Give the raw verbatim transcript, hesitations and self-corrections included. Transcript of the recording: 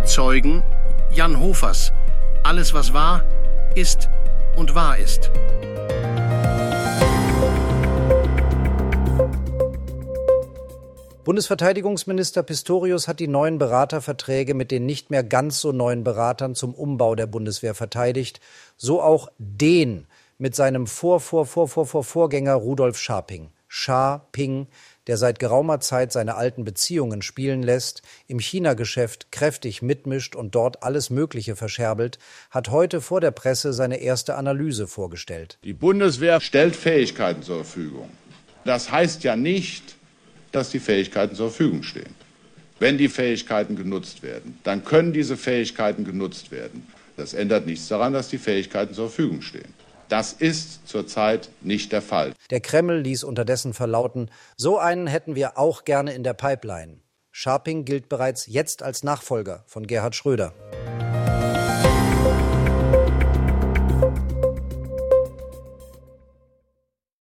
Zeugen Jan Hofers. Alles, was war, ist und wahr ist. Bundesverteidigungsminister Pistorius hat die neuen Beraterverträge mit den nicht mehr ganz so neuen Beratern zum Umbau der Bundeswehr verteidigt. So auch den mit seinem Vor-Vor-Vor-Vor-Vorgänger Rudolf Scharping. Scharping, der seit geraumer Zeit seine alten Beziehungen spielen lässt, im China-Geschäft kräftig mitmischt und dort alles Mögliche verscherbelt, hat heute vor der Presse seine erste Analyse vorgestellt. Die Bundeswehr stellt Fähigkeiten zur Verfügung. Das heißt ja nicht, dass die Fähigkeiten zur Verfügung stehen. Wenn die Fähigkeiten genutzt werden, dann können diese Fähigkeiten genutzt werden. Das ändert nichts daran, dass die Fähigkeiten zur Verfügung stehen. Das ist zurzeit nicht der Fall. Der Kreml ließ unterdessen verlauten, so einen hätten wir auch gerne in der Pipeline. Scharping gilt bereits jetzt als Nachfolger von Gerhard Schröder.